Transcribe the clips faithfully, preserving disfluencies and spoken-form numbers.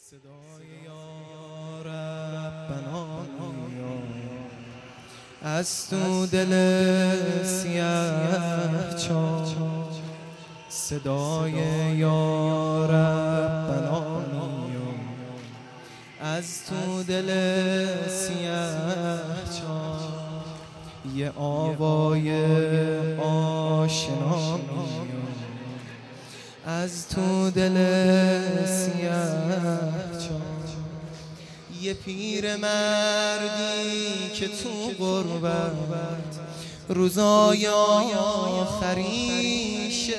صدای یا ربنا از تو دل سیاه چا، صدای یا ربنا از تو دل سیاه چا، یه آوای آشنا از تو دل سیاه چا، یه پیر مردی که تو غربت روزای آخریشه،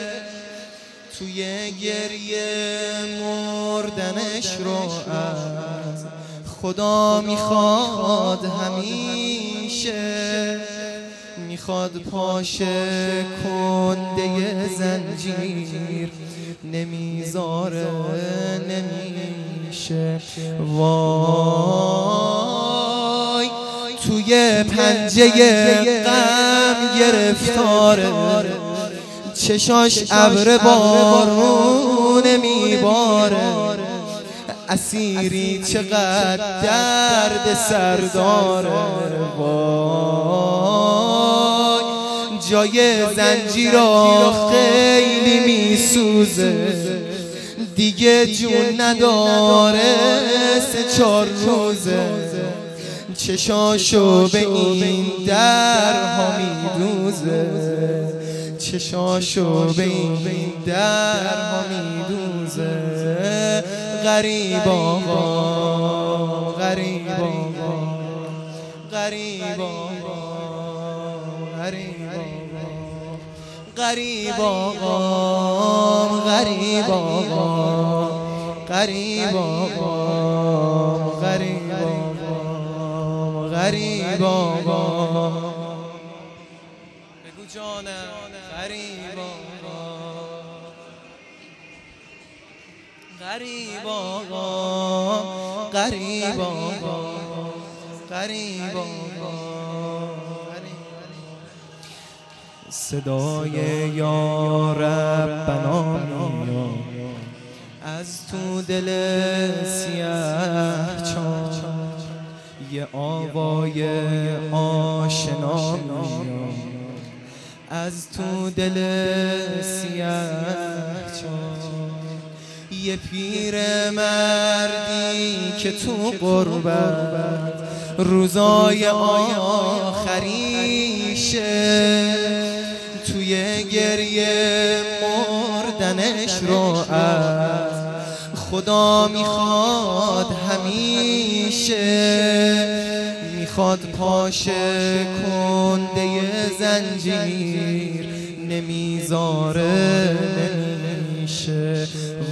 توی گریه مردنش رو از خدا میخواد همیشه، میخواد پاشه کنده زنجیر نمیذاره نمیشه. وای توی پنجه غم گرفتاره، چشاش ابر بارون میباره، اسیری چقدر درد سر داره. وای جای زنجیرها خیلی میسوزه، دیگه جون نداره سه چار روزه، چشاشو به این درها میدوزه، چشاشو به این درها میدوزه. غریب آقا غریب آقا غریب آقا غریب آقا غریب آقا غریب آقا غریب آقا غریب آقا بگو جانم غریب آقا غریب آقا غریب آقا غریب آقا. صدای یا ربنا از تو دل سیاه چا، یه آوای آشنا از تو دل سیاه چا، یه پیر مردی که تو غربت روزای آخریشه، توی گریه مردنش رو از خدا میخواد همیشه، میخواد پاشه کنده زنجیر نمیذاره نمیشه.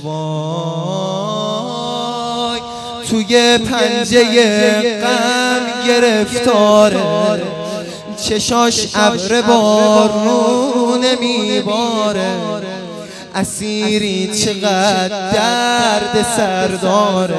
وای توی پنجه غم گرفتاره، چشاش ابر بارون میباره، اسیری چقدر درد سر داره.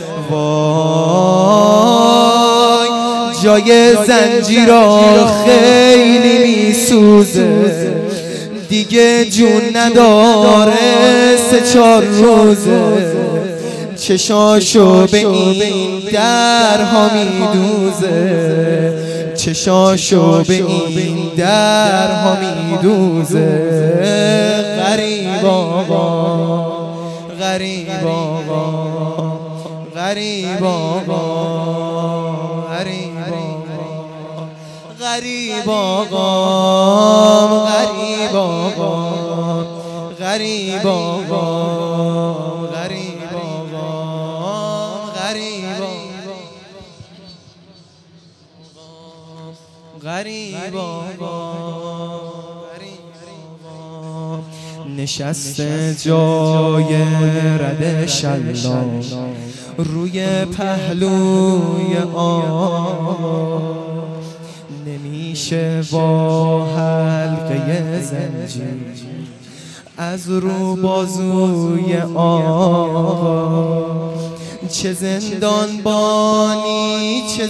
وای جای زنجیرها خیلی میسوزه، دیگه جون نداره سه چار روزه، چشاشو به این درها میدوزه، چشاشو به این درها میدوزه. غریب آقا غریب آقا غریب آقا غریب آقا غریب آقا غریب آقا غریب آقا غریب آقا غریب آقا غریب آقا نشسته جای رد شلا روی پهلوی آقا، نمیشه با حلقه زنجیر از رو بازوی آقا، چه زندان بانی چه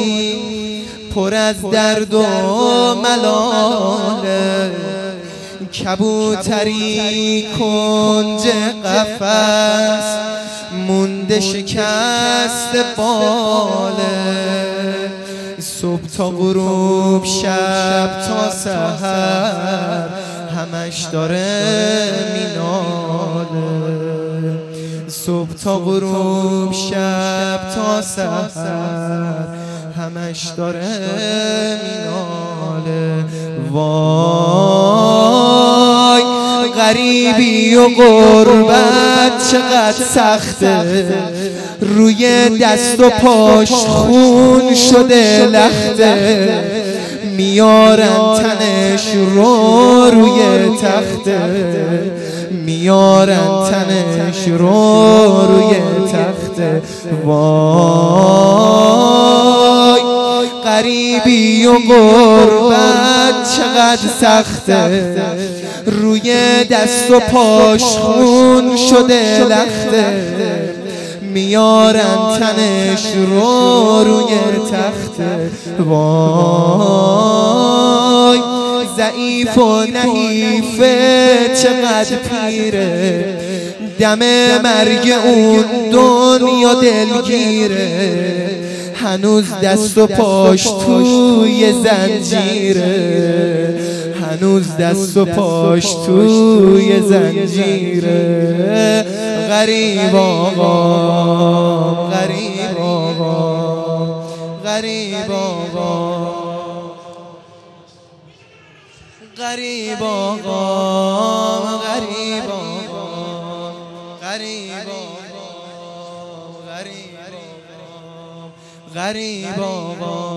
زندونی پر از درد و ملاله، کبوتری کنج قفس مونده شکست باله، صبح تا غروب شب تا سحر همش داره میناله، صبح تا غروب شب تا سحر همش داره میناله. وای غریبی و غربت چقدر سخته، روی دست و پاش خون شده لخته، میارن تنش رو روی تخته، میارن تنش رو روی تخته. وای غریبی و غربت چقدر سخته، روی دست و پاش خون شده لخته، میارن تنش رو روی تخته. وای ضعیف و نحیفه چقدر پیره، دم مرگ اون دنیا دلگیره، هنوز دست و پاش توی زنجیره، هنوز دست و پاش توی زنجیره. غریب آقا، غریب آقا، غریب آقا، غریب آقا، غریب آقا، غریب آقا، غریب آقا، غریب آقا.